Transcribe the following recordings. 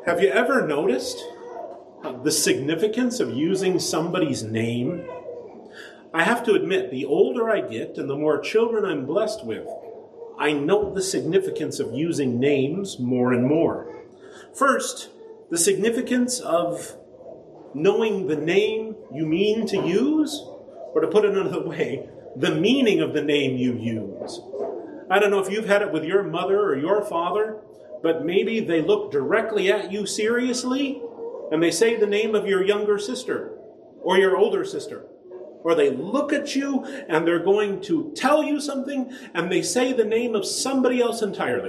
Have you ever noticed the significance of using somebody's name? I have to admit, the older I get and the more children I'm blessed with, I note the significance of using names more and more. First, the significance of knowing the name you mean to use, or to put it another way, the meaning of the name you use. I don't know if you've had it with your mother or your father, but maybe they look directly at you seriously and they say the name of your younger sister or your older sister. Or they look at you and they're going to tell you something and they say the name of somebody else entirely.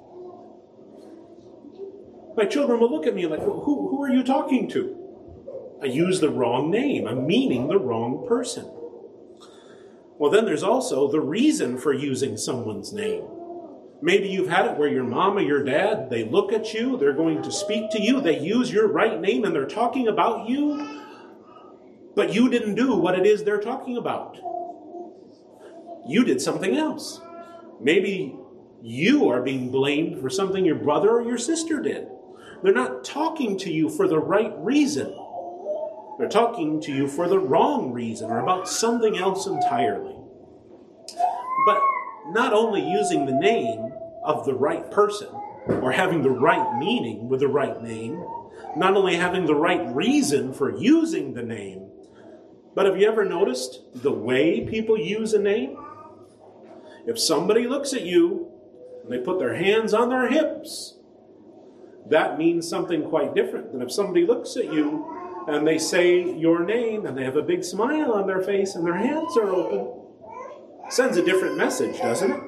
My children will look at me like, who are you talking to? I use the wrong name. I'm meaning the wrong person. Well, then there's also the reason for using someone's name. Maybe you've had it where your mom or your dad, they look at you, they're going to speak to you, they use your right name and they're talking about you, but you didn't do what it is they're talking about. You did something else. Maybe you are being blamed for something your brother or your sister did. They're not talking to you for the right reason. They're talking to you for the wrong reason or about something else entirely. But not only using the name of the right person or having the right meaning with the right name, not only having the right reason for using the name, but have you ever noticed the way people use a name? If somebody looks at you and they put their hands on their hips, that means something quite different than if somebody looks at you and they say your name and they have a big smile on their face and their hands are open. Sends a different message, doesn't it?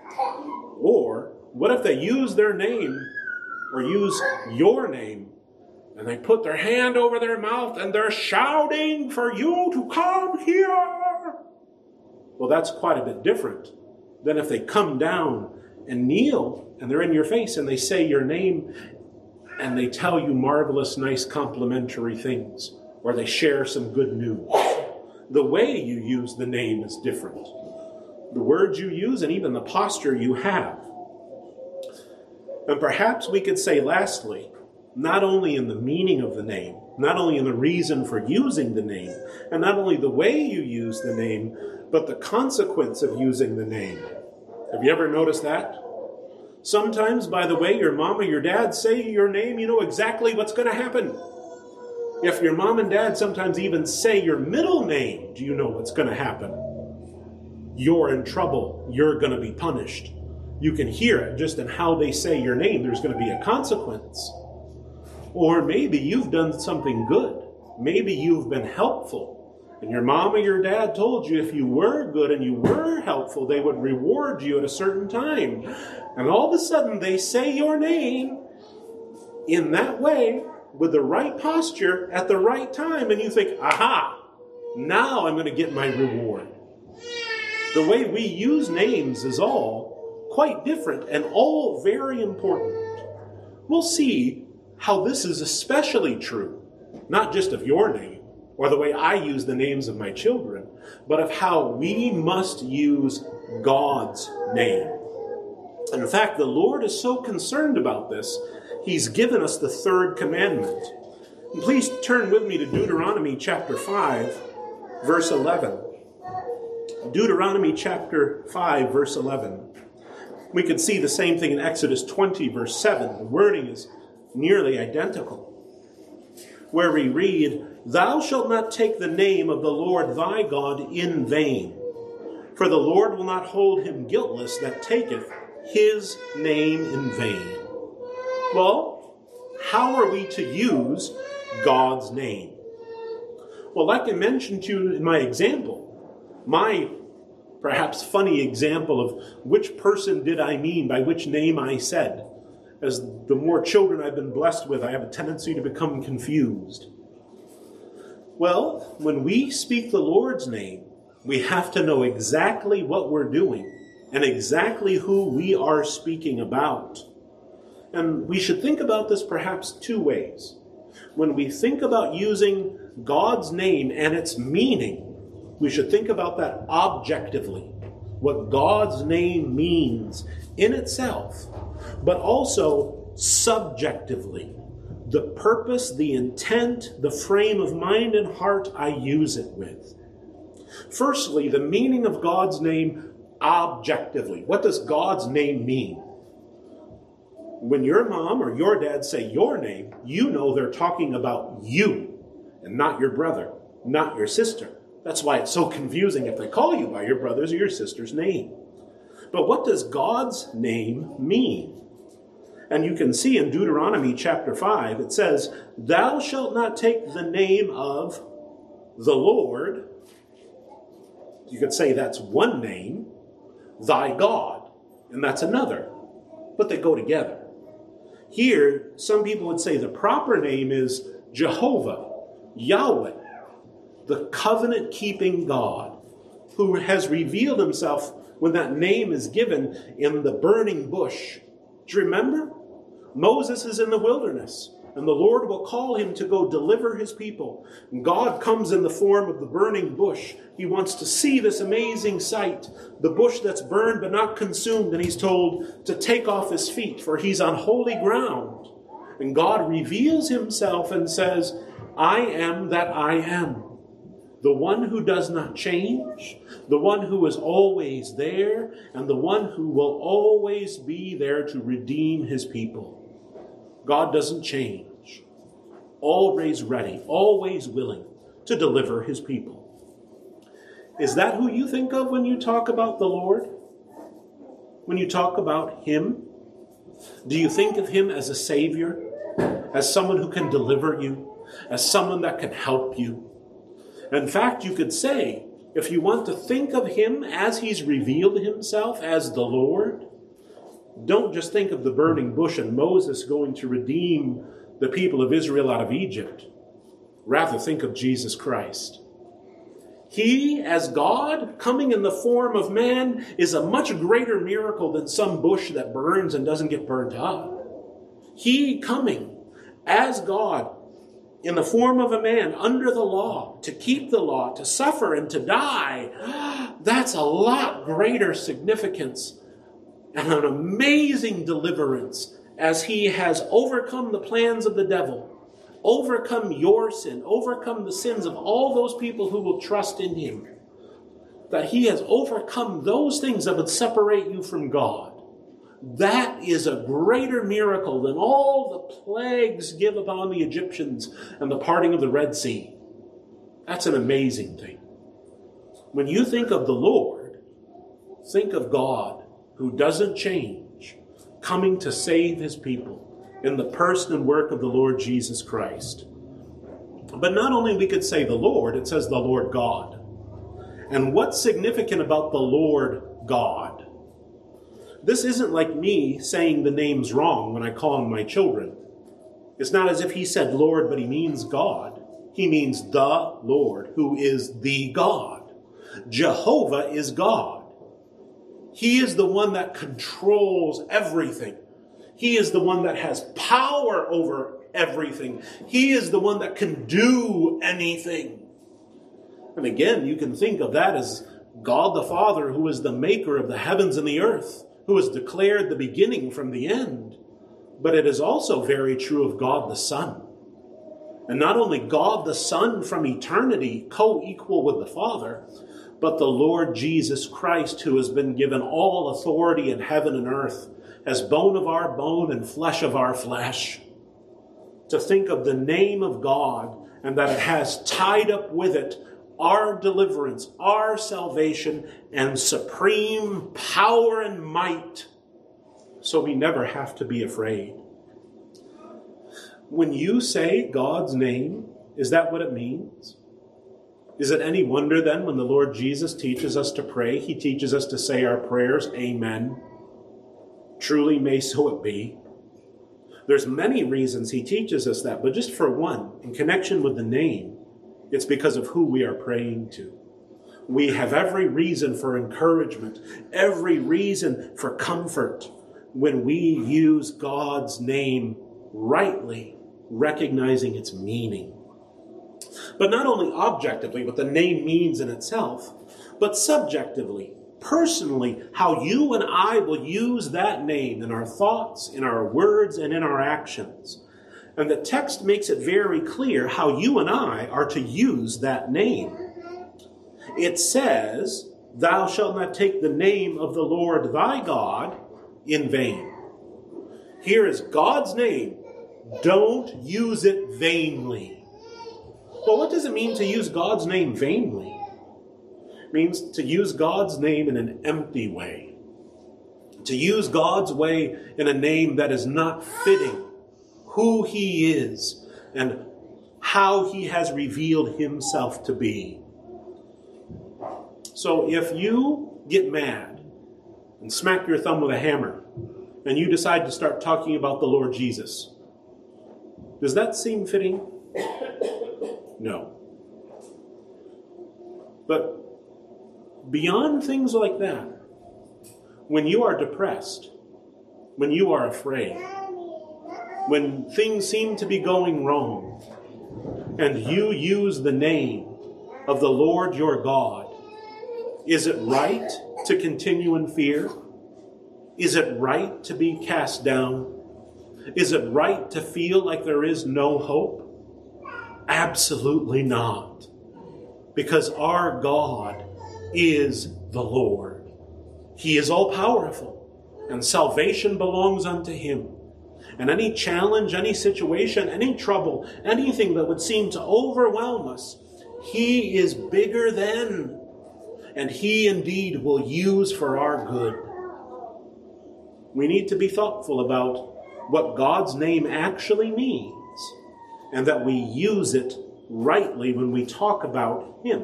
Or what if they use their name or use your name and they put their hand over their mouth and they're shouting for you to come here? Well, that's quite a bit different than if they come down and kneel and they're in your face and they say your name and they tell you marvelous, nice, complimentary things, or they share some good news. The way you use the name is different. The words you use and even the posture you have. And perhaps we could say lastly, not only in the meaning of the name, not only in the reason for using the name, and not only the way you use the name, but the consequence of using the name. Have you ever noticed that? Sometimes, by the way your mom or your dad say your name, you know exactly what's going to happen. If your mom and dad sometimes even say your middle name, do you know what's going to happen? You're in trouble. You're going to be punished. You can hear it just in how they say your name. There's going to be a consequence. Or maybe you've done something good. Maybe you've been helpful. And your mom or your dad told you if you were good and you were helpful, they would reward you at a certain time. And all of a sudden they say your name in that way with the right posture at the right time. And you think, aha, now I'm going to get my reward. The way we use names is all quite different and all very important. We'll see how this is especially true, not just of your name or the way I use the names of my children, but of how we must use God's name. And in fact, the Lord is so concerned about this, He's given us the third commandment. And please turn with me to Deuteronomy chapter 5, verse 11. Deuteronomy chapter 5, verse 11. We could see the same thing in Exodus 20, verse 7. The wording is nearly identical. Where we read, "Thou shalt not take the name of the Lord thy God in vain, for the Lord will not hold him guiltless that taketh his name in vain." Well, how are we to use God's name? Well, like I mentioned to you in my example, my perhaps funny example of which person did I mean by which name I said. As the more children I've been blessed with, I have a tendency to become confused. Well, when we speak the Lord's name, we have to know exactly what we're doing and exactly who we are speaking about. And we should think about this perhaps two ways. When we think about using God's name and its meaning, we should think about that objectively, what God's name means in itself, but also subjectively, the purpose, the intent, the frame of mind and heart I use it with. Firstly, the meaning of God's name objectively. What does God's name mean? When your mom or your dad say your name, you know they're talking about you and not your brother, not your sister. That's why it's so confusing if they call you by your brother's or your sister's name. But what does God's name mean? And you can see in Deuteronomy chapter 5, it says, "Thou shalt not take the name of the Lord." You could say that's one name, thy God, and that's another. But they go together. Here, some people would say the proper name is Jehovah, Yahweh, the covenant-keeping God, who has revealed himself when that name is given in the burning bush. Do you remember? Moses is in the wilderness, and the Lord will call him to go deliver his people. And God comes in the form of the burning bush. He wants to see this amazing sight, the bush that's burned but not consumed, and he's told to take off his feet, for he's on holy ground. And God reveals himself and says, "I am that I am." The one who does not change, the one who is always there, and the one who will always be there to redeem his people. God doesn't change. Always ready, always willing to deliver his people. Is that who you think of when you talk about the Lord? When you talk about him? Do you think of him as a savior? As someone who can deliver you? As someone that can help you? In fact, you could say, if you want to think of him as he's revealed himself as the Lord, don't just think of the burning bush and Moses going to redeem the people of Israel out of Egypt. Rather, think of Jesus Christ. He, as God, coming in the form of man, is a much greater miracle than some bush that burns and doesn't get burnt up. He coming as God, in the form of a man under the law, to keep the law, to suffer and to die, that's a lot greater significance and an amazing deliverance as he has overcome the plans of the devil, overcome your sin, overcome the sins of all those people who will trust in him. That he has overcome those things that would separate you from God. That is a greater miracle than all the plagues give upon the Egyptians and the parting of the Red Sea. That's an amazing thing. When you think of the Lord, think of God who doesn't change, coming to save his people in the person and work of the Lord Jesus Christ. But not only we could say the Lord, it says the Lord God. And what's significant about the Lord God? This isn't like me saying the names wrong when I call them my children. It's not as if he said Lord, but he means God. He means the Lord, who is the God. Jehovah is God. He is the one that controls everything. He is the one that has power over everything. He is the one that can do anything. And again, you can think of that as God the Father, who is the maker of the heavens and the earth, who has declared the beginning from the end. But it is also very true of God the Son. And not only God the Son from eternity, co-equal with the Father, but the Lord Jesus Christ, who has been given all authority in heaven and earth, as bone of our bone and flesh of our flesh. To think of the name of God and that it has tied up with it our deliverance, our salvation, and supreme power and might, so we never have to be afraid. When you say God's name, is that what it means? Is it any wonder then when the Lord Jesus teaches us to pray, he teaches us to say our prayers, Amen. Truly may so it be. There's many reasons he teaches us that, but just for one, in connection with the name, it's because of who we are praying to. We have every reason for encouragement, every reason for comfort when we use God's name rightly, recognizing its meaning. But not only objectively, what the name means in itself, but subjectively, personally, how you and I will use that name in our thoughts, in our words, and in our actions. And the text makes it very clear how you and I are to use that name. It says, "Thou shalt not take the name of the Lord thy God in vain." Here is God's name. Don't use it vainly. Well, what does it mean to use God's name vainly? It means to use God's name in an empty way. To use God's way in a name that is not fitting who he is and how he has revealed himself to be. So if you get mad and smack your thumb with a hammer and you decide to start talking about the Lord Jesus, does that seem fitting? No. But beyond things like that, when you are depressed, when you are afraid, when things seem to be going wrong, and you use the name of the Lord your God, is it right to continue in fear? Is it right to be cast down? Is it right to feel like there is no hope? Absolutely not. Because our God is the Lord. He is all-powerful, and salvation belongs unto him. And any challenge, any situation, any trouble, anything that would seem to overwhelm us, he is bigger than, and he indeed will use for our good. We need to be thoughtful about what God's name actually means, and that we use it rightly when we talk about him.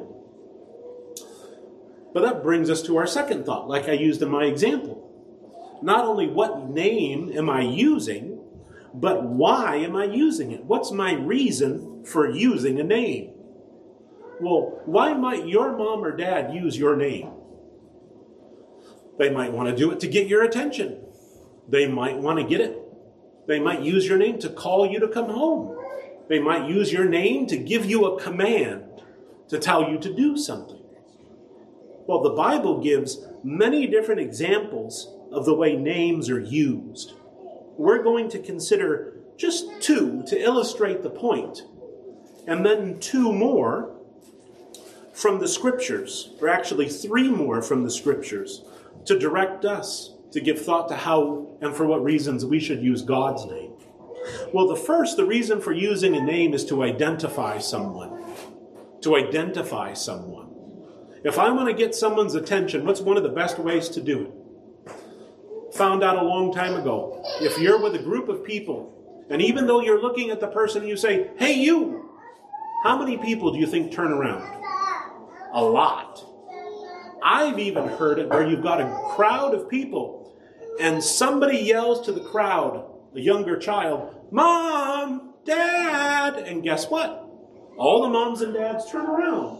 But that brings us to our second thought, like I used in my example. Not only what name am I using, but why am I using it? What's my reason for using a name? Well, why might your mom or dad use your name? They might want to do it to get your attention. They might want to get it. They might use your name to call you to come home. They might use your name to give you a command, to tell you to do something. Well, the Bible gives many different examples of the way names are used. We're going to consider just two to illustrate the point, and then two more from the Scriptures, or actually three more from the Scriptures, to direct us to give thought to how and for what reasons we should use God's name. Well, the reason for using a name is to identify someone. To identify someone. If I want to get someone's attention, what's one of the best ways to do it? Found out a long time ago. If you're with a group of people, and even though you're looking at the person and you say, "Hey, you," how many people do you think turn around? A lot. I've even heard it where you've got a crowd of people, and somebody yells to the crowd, a younger child, "Mom, Dad," and guess what? All the moms and dads turn around.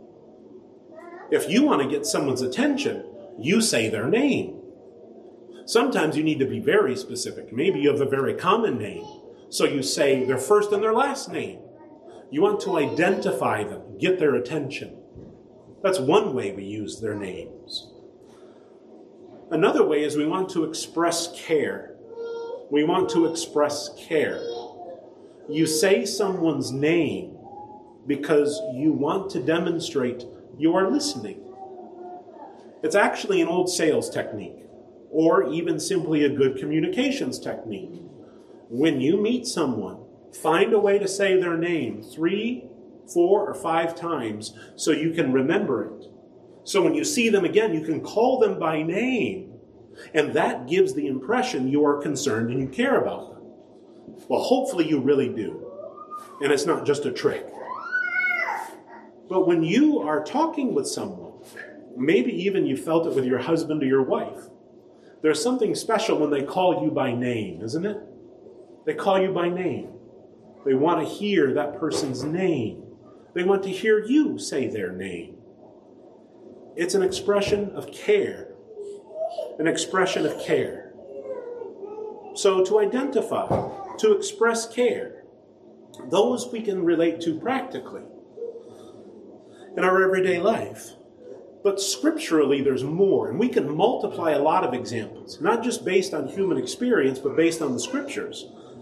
If you want to get someone's attention, you say their name. Sometimes you need to be very specific. Maybe you have a very common name, so you say their first and their last name. You want to identify them, get their attention. That's one way we use their names. Another way is we want to express care. We want to express care. You say someone's name because you want to demonstrate you are listening. It's actually an old sales technique, or even simply a good communications technique. When you meet someone, find a way to say their name 3, 4, or 5 times so you can remember it. So when you see them again, you can call them by name, and that gives the impression you are concerned and you care about them. Well, hopefully you really do, and it's not just a trick. But when you are talking with someone, maybe even you felt it with your husband or your wife, there's something special when they call you by name, isn't it? They call you by name. They want to hear that person's name. They want to hear you say their name. It's an expression of care. An expression of care. So to identify, to express care, those we can relate to practically in our everyday life. But scripturally, there's more, and we can multiply a lot of examples, not just based on human experience, but based on the Scriptures.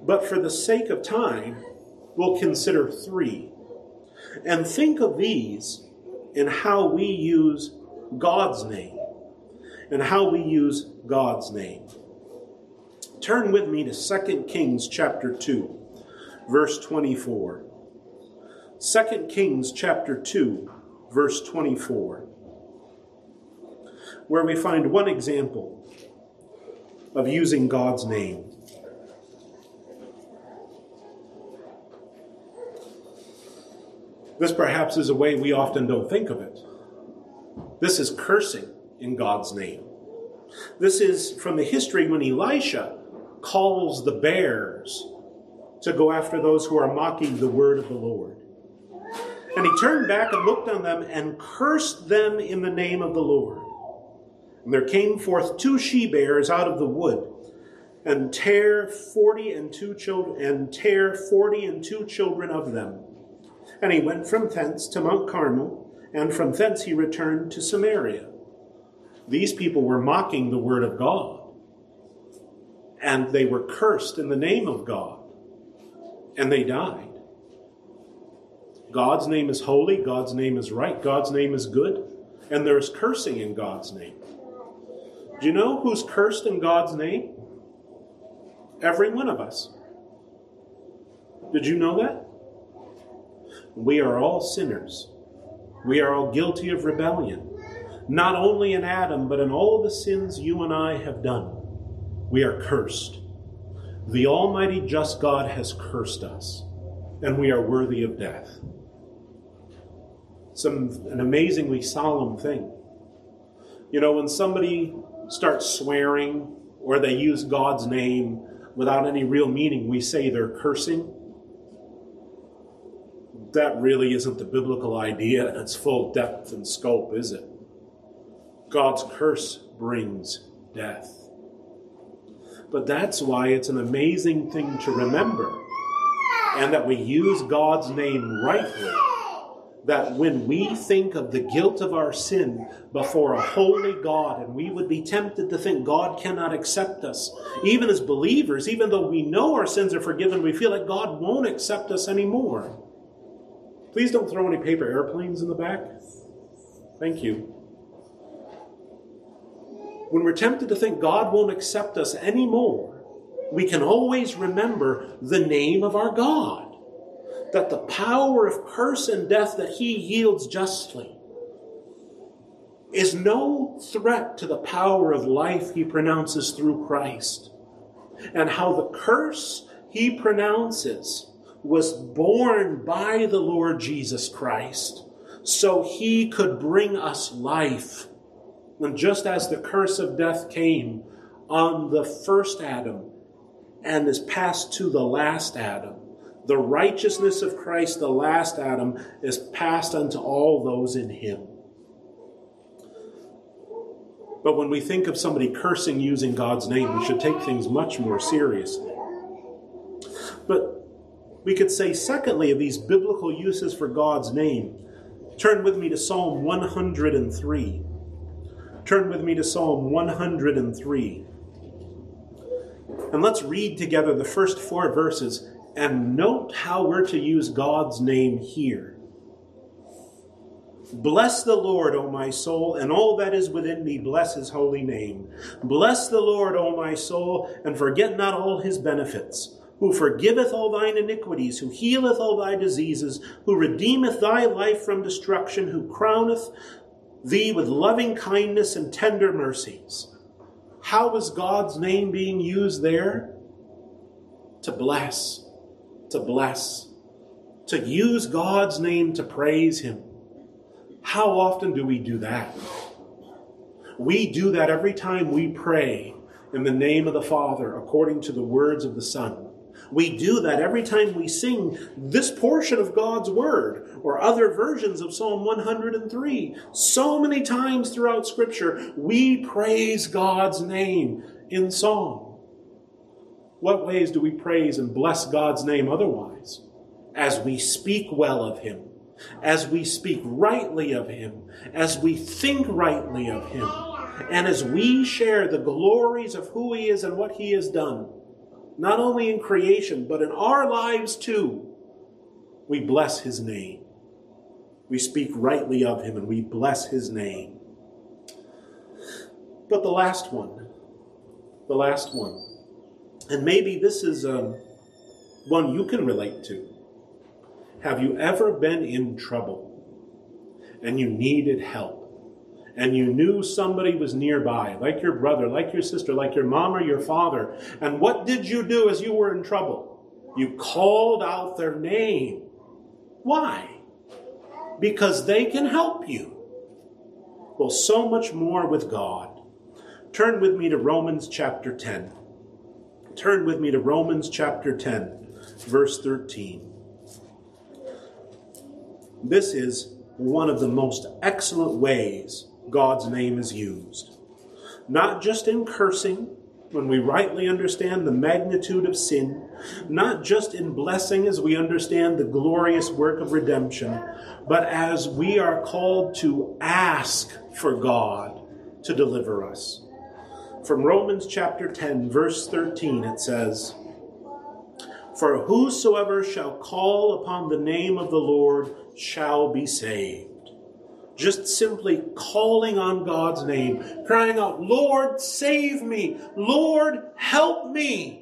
But for the sake of time, we'll consider 3. And think of these in how we use God's name. And how we use God's name. Turn with me to 2 Kings chapter 2, verse 24. 2 Kings chapter 2, verse 24. Where we find one example of using God's name. This perhaps is a way we often don't think of it. This is cursing in God's name. This is from the history when Elisha calls the bears to go after those who are mocking the word of the Lord. And he turned back and looked on them and cursed them in the name of the Lord. And there came forth 2 she-bears out of the wood, and tear 40 and 2 children of them. And he went from thence to Mount Carmel, and from thence he returned to Samaria. These people were mocking the word of God, and they were cursed in the name of God, and they died. God's name is holy, God's name is right, God's name is good, and there's cursing in God's name. Do you know who's cursed in God's name? Every one of us. Did you know that? We are all sinners. We are all guilty of rebellion. Not only in Adam, but in all the sins you and I have done. We are cursed. The Almighty just God has cursed us, and we are worthy of death. An amazingly solemn thing. You know, when somebody starts swearing or they use God's name without any real meaning, we say they're cursing. That really isn't the biblical idea in its full depth and scope, is it? God's curse brings death. But that's why it's an amazing thing to remember, and that we use God's name rightly. That when we think of the guilt of our sin before a holy God, and we would be tempted to think God cannot accept us, even as believers, even though we know our sins are forgiven, we feel like God won't accept us anymore. Please don't throw any paper airplanes in the back. Thank you. When we're tempted to think God won't accept us anymore, we can always remember the name of our God. That the power of curse and death that he yields justly is no threat to the power of life he pronounces through Christ. And how the curse he pronounces was borne by the Lord Jesus Christ so he could bring us life. And just as the curse of death came on the first Adam and is passed to the last Adam, the righteousness of Christ, the last Adam, is passed unto all those in him. But when we think of somebody cursing using God's name, we should take things much more seriously. But we could say, secondly, of these biblical uses for God's name, turn with me to Psalm 103. Turn with me to Psalm 103. And let's read together the first 4 verses and note how we're to use God's name here. Bless the Lord, O my soul, and all that is within me, bless his holy name. Bless the Lord, O my soul, and forget not all his benefits, who forgiveth all thine iniquities, who healeth all thy diseases, who redeemeth thy life from destruction, who crowneth thee with loving kindness and tender mercies. How is God's name being used there? To bless. To bless. To use God's name to praise him. How often do we do that? We do that every time we pray in the name of the Father according to the words of the Son. We do that every time we sing this portion of God's Word or other versions of Psalm 103. So many times throughout Scripture, we praise God's name in song. What ways do we praise and bless God's name otherwise? As we speak well of him, as we speak rightly of him, as we think rightly of him, and as we share the glories of who he is and what he has done. not only in creation, but in our lives too, we bless his name. We speak rightly of him and we bless his name. But the last one, and maybe this is one you can relate to. Have you ever been in trouble and you needed help and you knew somebody was nearby, like your brother, like your sister, like your mom or your father, and what did you do as you were in trouble? You called out their name. Why? Because they can help you. Well, so much more with God. Turn with me to Romans chapter 10. Turn with me to Romans chapter 10, verse 13. This is one of the most excellent ways God's name is used. Not just in cursing, when we rightly understand the magnitude of sin, not just in blessing as we understand the glorious work of redemption, but as we are called to ask for God to deliver us. From Romans chapter 10, verse 13, it says, "For whosoever shall call upon the name of the Lord shall be saved." Just simply calling on God's name, crying out, "Lord, save me! Lord, help me!"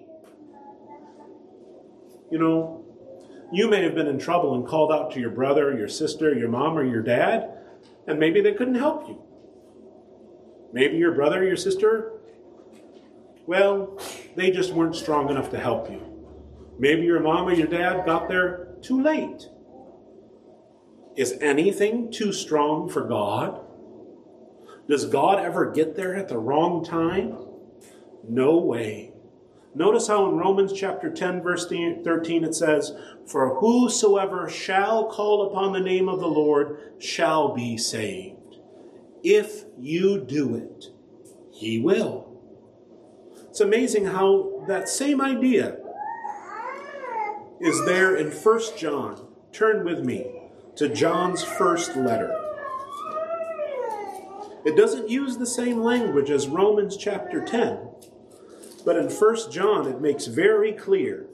You know, you may have been in trouble and called out to your brother, your sister, your mom, or your dad, and maybe they couldn't help you. Maybe your brother or your sister, well, they just weren't strong enough to help you. Maybe your mom or your dad got there too late. Is anything too strong for God? Does God ever get there at the wrong time? No way. Notice how in Romans chapter 10, verse 13 it says, "For whosoever shall call upon the name of the Lord shall be saved." If you do it, he will. It's amazing how that same idea is there in 1 John. Turn with me to John's first letter. It doesn't use the same language as Romans chapter 10, but in 1 John it makes very clear.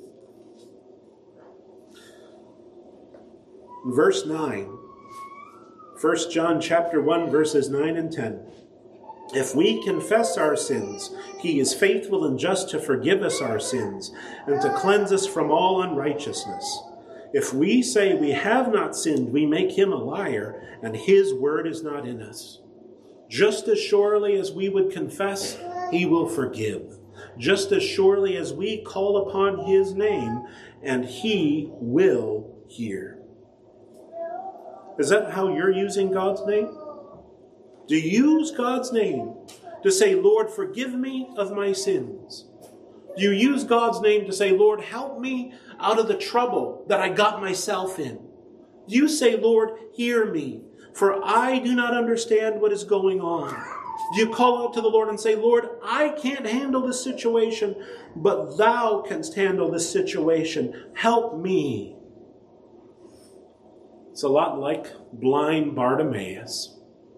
Verse 9, 1 John chapter 1, verses 9 and 10. "If we confess our sins, he is faithful and just to forgive us our sins and to cleanse us from all unrighteousness. If we say we have not sinned, we make him a liar, and his word is not in us. Just as surely as we would confess, he will forgive. Just as surely as we call upon his name, and he will hear." Is that how you're using God's name? Do you use God's name to say, "Lord, forgive me of my sins"? Do you use God's name to say, "Lord, help me out of the trouble that I got myself in"? Do you say, "Lord, hear me, for I do not understand what is going on"? Do you call out to the Lord and say, "Lord, I can't handle this situation, but thou canst handle this situation. Help me"? It's a lot like blind Bartimaeus.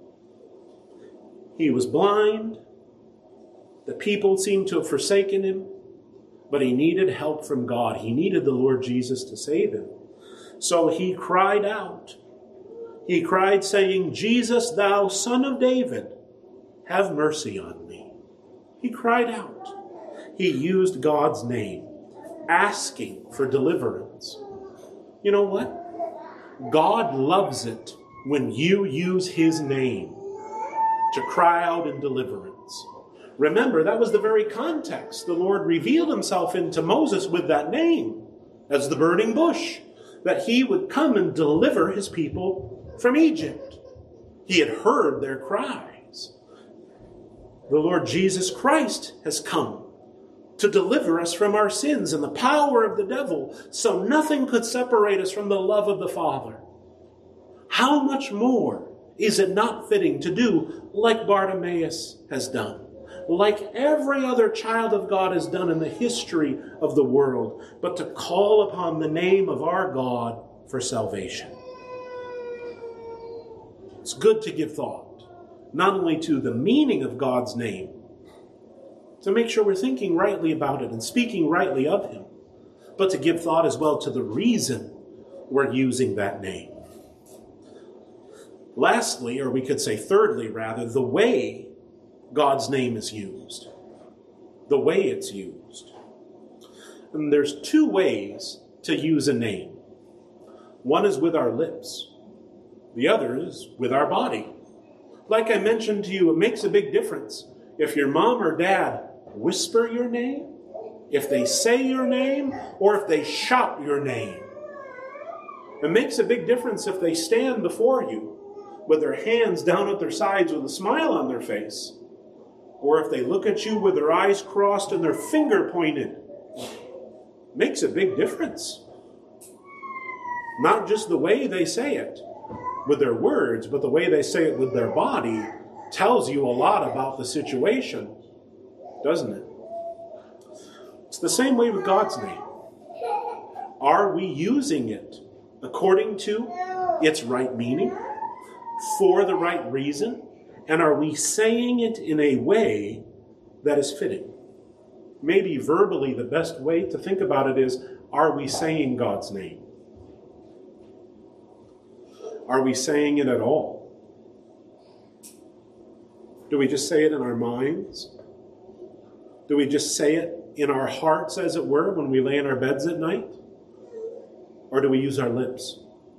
He was blind. The people seemed to have forsaken him. But he needed help from God. He needed the Lord Jesus to save him. So he cried out. He cried saying, "Jesus, thou Son of David, have mercy on me." He cried out. He used God's name, asking for deliverance. You know what? God loves it when you use his name to cry out in deliverance. Remember, that was the very context the Lord revealed himself into Moses with that name, as the burning bush, that he would come and deliver his people from Egypt. He had heard their cries. The Lord Jesus Christ has come to deliver us from our sins and the power of the devil, so nothing could separate us from the love of the Father. How much more is it not fitting to do like Bartimaeus has done? Like every other child of God has done in the history of the world, but to call upon the name of our God for salvation. It's good to give thought, not only to the meaning of God's name, to make sure we're thinking rightly about it and speaking rightly of him, but to give thought as well to the reason we're using that name. Lastly, or we could say thirdly rather, the way God's name is used. The way it's used. And there's two ways to use a name. One is with our lips. The other is with our body. Like I mentioned to you, it makes a big difference if your mom or dad whisper your name, if they say your name, or if they shout your name. It makes a big difference if they stand before you with their hands down at their sides with a smile on their face, or if they look at you with their eyes crossed and their finger pointed. It makes a big difference. Not just the way they say it with their words, but the way they say it with their body tells you a lot about the situation, doesn't it? It's the same way with God's name. Are we using it according to its right meaning, for the right reason, and are we saying it in a way that is fitting? Maybe verbally the best way to think about it is, are we saying God's name? Are we saying it at all? Do we just say it in our minds? Do we just say it in our hearts, as it were, when we lay in our beds at night? Or do we use our lips?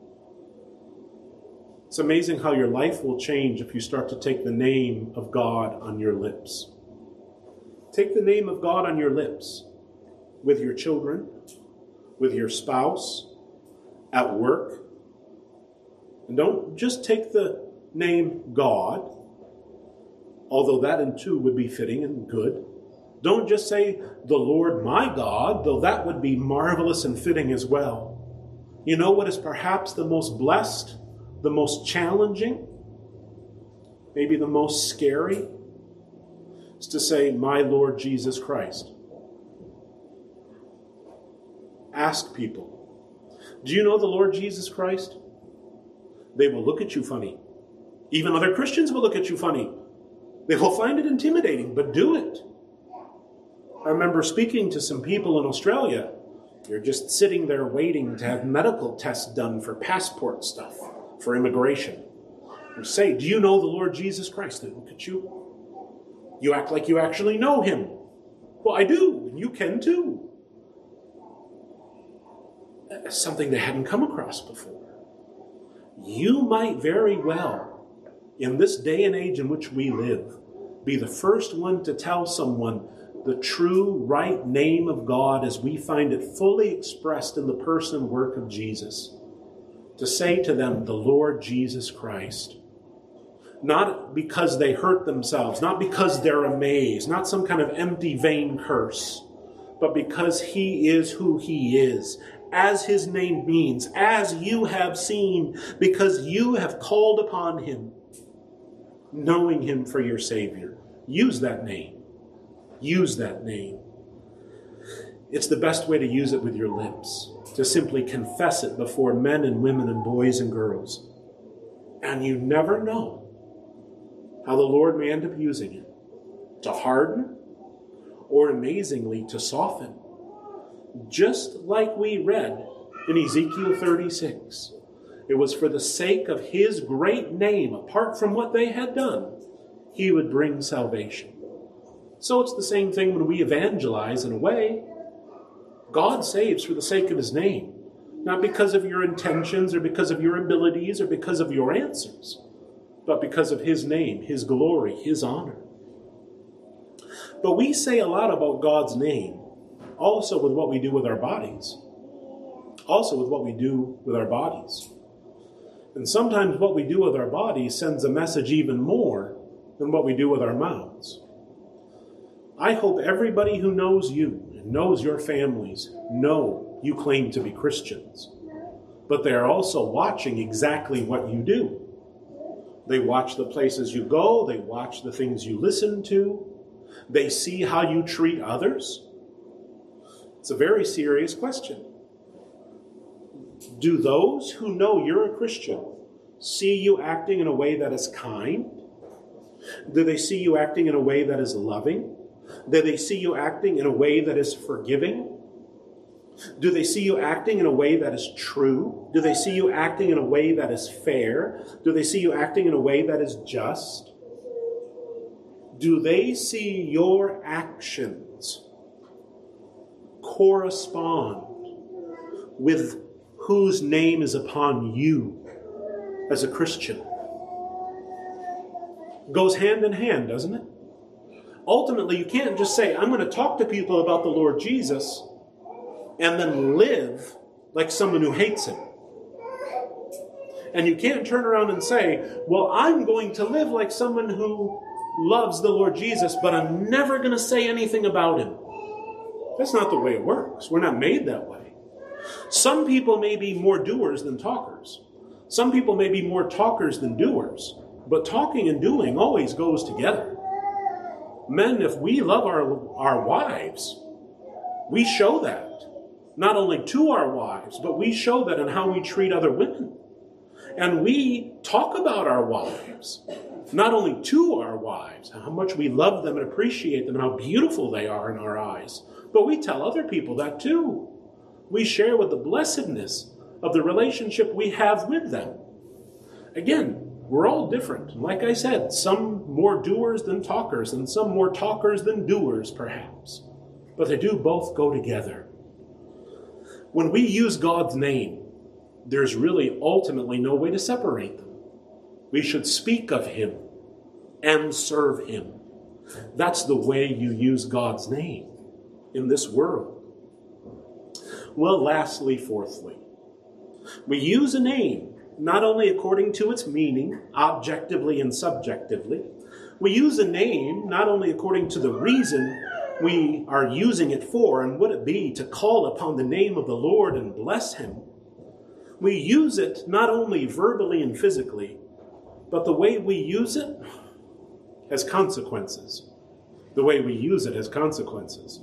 It's amazing how your life will change if you start to take the name of God on your lips. Take the name of God on your lips with your children, with your spouse, at work. And don't just take the name God, although that in too would be fitting and good. Don't just say the Lord my God, though that would be marvelous and fitting as well. You know what is perhaps the most blessed, the most challenging, maybe the most scary? Is to say, my Lord Jesus Christ. Ask people, do you know the Lord Jesus Christ? They will look at you funny. Even other Christians will look at you funny. They will find it intimidating, but do it. I remember speaking to some people in Australia. You're just sitting there waiting to have medical tests done for passport stuff, for immigration. You say, do you know the Lord Jesus Christ? They look at you. You act like you actually know him. Well, I do, and you can too. That's something they hadn't come across before. You might very well, in this day and age in which we live, be the first one to tell someone the true right name of God as we find it fully expressed in the person and work of Jesus. To say to them, the Lord Jesus Christ. Not because they hurt themselves, not because they're amazed, not some kind of empty, vain curse, but because he is who he is, as his name means, as you have seen, because you have called upon him, knowing him for your Savior. Use that name. Use that name. It's the best way to use it with your lips, to simply confess it before men and women and boys and girls. And you never know how the Lord may end up using it to harden or amazingly to soften. Just like we read in Ezekiel 36. It was for the sake of his great name, apart from what they had done, he would bring salvation. So it's the same thing when we evangelize in a way. God saves for the sake of his name, not because of your intentions or because of your abilities or because of your answers, but because of his name, his glory, his honor. But we say a lot about God's name, also with what we do with our bodies. Also with what we do with our bodies. And sometimes what we do with our bodies sends a message even more than what we do with our mouths. I hope everybody who knows you and knows your families know you claim to be Christians. But they are also watching exactly what you do. They watch the places you go. They watch the things you listen to. They see how you treat others. It's a very serious question. Do those who know you're a Christian see you acting in a way that is kind? Do they see you acting in a way that is loving? Do they see you acting in a way that is forgiving? Do they see you acting in a way that is true? Do they see you acting in a way that is fair? Do they see you acting in a way that is just? Do they see your actions correspond with whose name is upon you as a Christian? Goes hand in hand, doesn't it? Ultimately, you can't just say, I'm going to talk to people about the Lord Jesus and then live like someone who hates him. And you can't turn around and say, well, I'm going to live like someone who loves the Lord Jesus, but I'm never going to say anything about him. That's not the way it works. We're not made that way. Some people may be more doers than talkers. Some people may be more talkers than doers. But talking and doing always goes together. Men, if we love our wives, we show that. Not only to our wives, but we show that in how we treat other women. And we talk about our wives, not only to our wives, how much we love them and appreciate them and how beautiful they are in our eyes, but we tell other people that too. We share with the blessedness of the relationship we have with them. Again, we're all different. And like I said, some more doers than talkers, and some more talkers than doers, perhaps. But they do both go together. When we use God's name, there's really ultimately no way to separate them. We should speak of him and serve him. That's the way you use God's name in this world. Well, lastly, fourthly, we use a name not only according to its meaning, objectively and subjectively. We use a name not only according to the reason we are using it for, and would it be to call upon the name of the Lord and bless him. We use it not only verbally and physically, but the way we use it has consequences. The way we use it has consequences.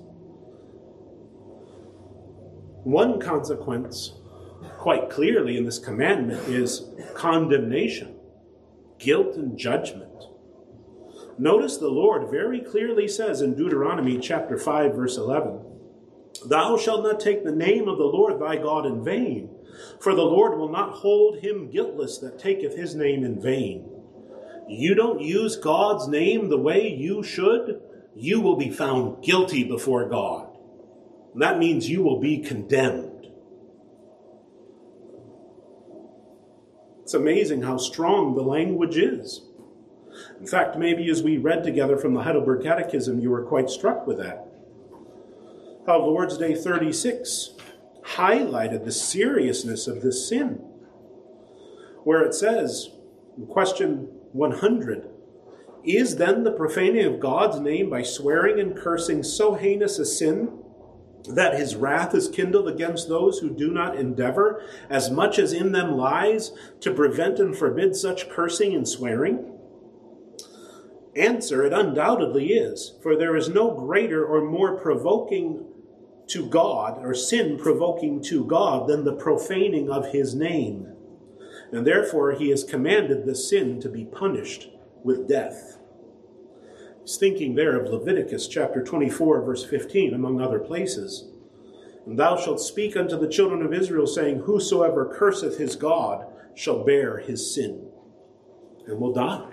One consequence, quite clearly in this commandment, is condemnation, guilt, and judgment. Notice the Lord very clearly says in Deuteronomy chapter 5, verse 11, Thou shalt not take the name of the Lord thy God in vain, for the Lord will not hold him guiltless that taketh his name in vain. You don't use God's name the way you should, you will be found guilty before God. And that means you will be condemned. It's amazing how strong the language is. In fact, maybe as we read together from the Heidelberg Catechism, you were quite struck with that. How Lord's Day 36 highlighted the seriousness of this sin, where it says, in question 100, Is then the profaning of God's name by swearing and cursing so heinous a sin that his wrath is kindled against those who do not endeavor, as much as in them lies, to prevent and forbid such cursing and swearing? Answer, it undoubtedly is, for there is no greater or more provoking to God, or sin provoking to God, than the profaning of his name. And therefore he has commanded the sin to be punished with death. He's thinking there of Leviticus chapter 24, verse 15, among other places. And thou shalt speak unto the children of Israel, saying, Whosoever curseth his God shall bear his sin, and will die.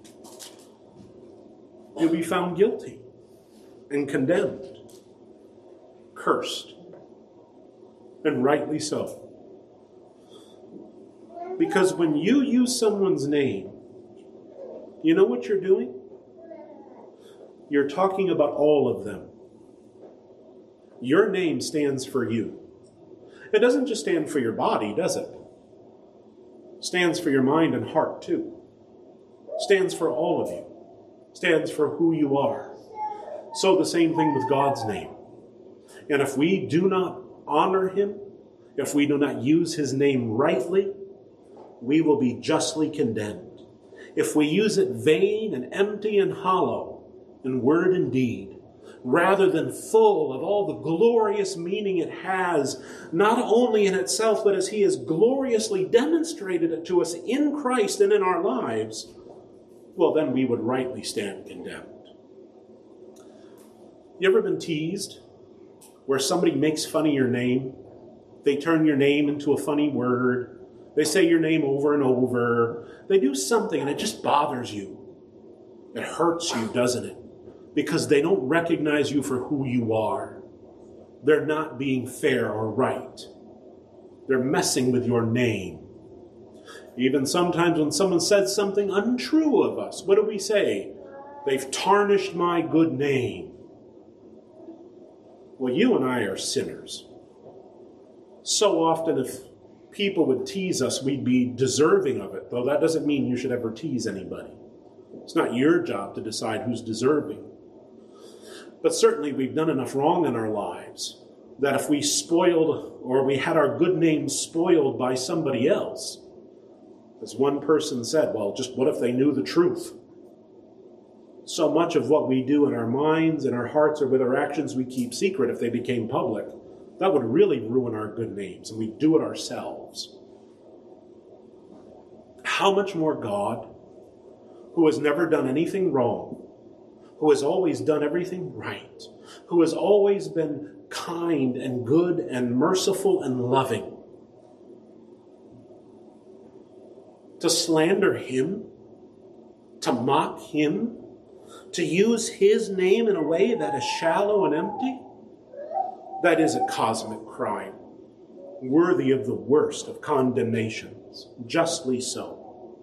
You'll be found guilty and condemned, cursed, and rightly so. Because when you use someone's name, you know what you're doing? You're talking about all of them. Your name stands for you. It doesn't just stand for your body, does it? It stands for your mind and heart, too. It stands for all of you. It stands for who you are. So the same thing with God's name. And if we do not honor him, if we do not use his name rightly, we will be justly condemned. If we use it vain and empty and hollow in word and deed, rather than full of all the glorious meaning it has, not only in itself, but as he has gloriously demonstrated it to us in Christ and in our lives, well, then we would rightly stand condemned. You ever been teased where somebody makes fun of your name? They turn your name into a funny word. They say your name over and over. They do something and it just bothers you. It hurts you, doesn't it? Because they don't recognize you for who you are. They're not being fair or right. They're messing with your name. Even sometimes when someone says something untrue of us, what do we say? They've tarnished my good name. Well, you and I are sinners. So often if people would tease us, we'd be deserving of it, though that doesn't mean you should ever tease anybody. It's not your job to decide who's deserving. But certainly we've done enough wrong in our lives that if we spoiled or we had our good name spoiled by somebody else, as one person said, well, just what if they knew the truth? So much of what we do in our minds and our hearts or with our actions we keep secret if they became public. That would really ruin our good names, and we do it ourselves. How much more God, who has never done anything wrong, who has always done everything right, who has always been kind and good and merciful and loving, to slander him, to mock him, to use his name in a way that is shallow and empty, that is a cosmic crime, worthy of the worst of condemnations, justly so.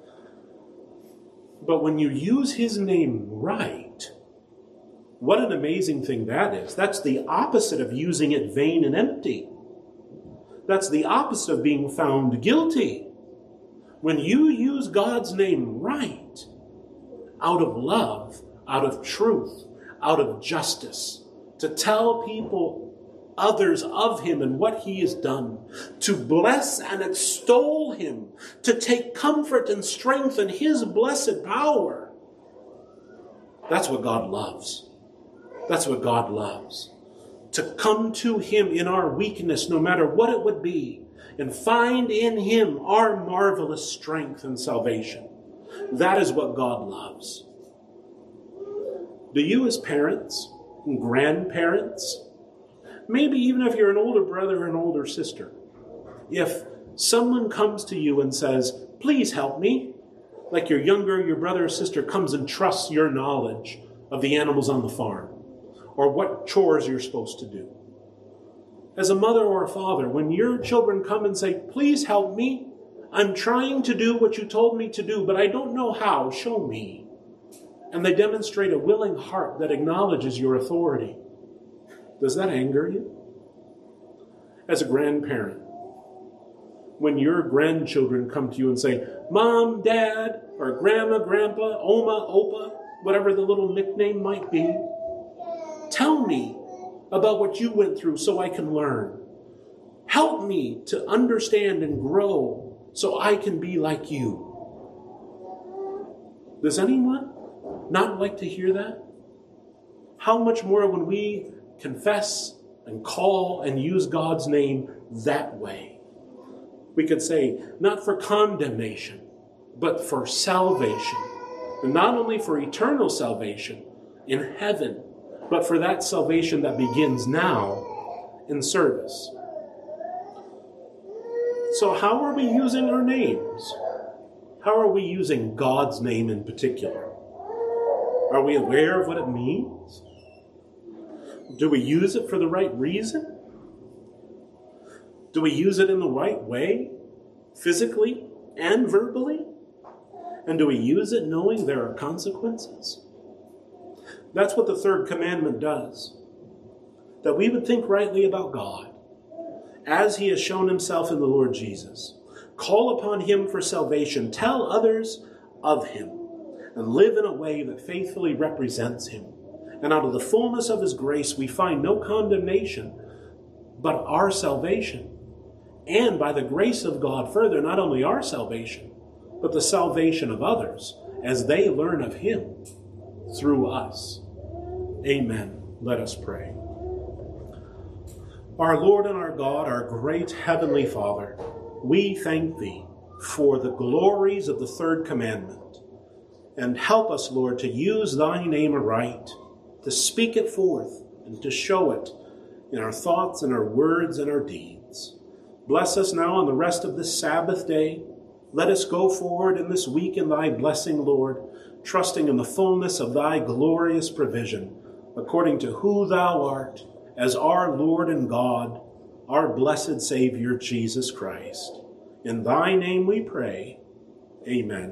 But when you use his name right, what an amazing thing that is. That's the opposite of using it vain and empty. That's the opposite of being found guilty. When you use God's name right, out of love, out of truth, out of justice, to tell people, others of him and what he has done, to bless and extol him, to take comfort and strength in his blessed power. That's what God loves. That's what God loves. To come to him in our weakness, no matter what it would be, and find in him our marvelous strength and salvation. That is what God loves. Do you as parents and grandparents, maybe even if you're an older brother or an older sister, if someone comes to you and says, please help me, like your brother or sister comes and trusts your knowledge of the animals on the farm or what chores you're supposed to do. As a mother or a father, when your children come and say, please help me, I'm trying to do what you told me to do, but I don't know how, show me. And they demonstrate a willing heart that acknowledges your authority. Does that anger you? As a grandparent, when your grandchildren come to you and say, Mom, Dad, or Grandma, Grandpa, Oma, Opa, whatever the little nickname might be, tell me about what you went through so I can learn. Help me to understand and grow so I can be like you. Does anyone not like to hear that? How much more when we confess and call and use God's name that way? We could say, not for condemnation, but for salvation. And not only for eternal salvation in heaven, but for that salvation that begins now in service. So how are we using our names? How are we using God's name in particular? Are we aware of what it means? Do we use it for the right reason? Do we use it in the right way, physically and verbally? And do we use it knowing there are consequences? That's what the third commandment does. That we would think rightly about God, as he has shown himself in the Lord Jesus. Call upon him for salvation. Tell others of him. And live in a way that faithfully represents him. And out of the fullness of his grace, we find no condemnation, but our salvation. And by the grace of God, further, not only our salvation, but the salvation of others, as they learn of him through us. Amen. Let us pray. Our Lord and our God, our great heavenly Father, we thank thee for the glories of the third commandment. And help us, Lord, to use thy name aright, to speak it forth and to show it in our thoughts and our words and our deeds. Bless us now on the rest of this Sabbath day. Let us go forward in this week in thy blessing, Lord, trusting in the fullness of thy glorious provision, according to who thou art, as our Lord and God, our blessed Savior, Jesus Christ. In thy name we pray. Amen.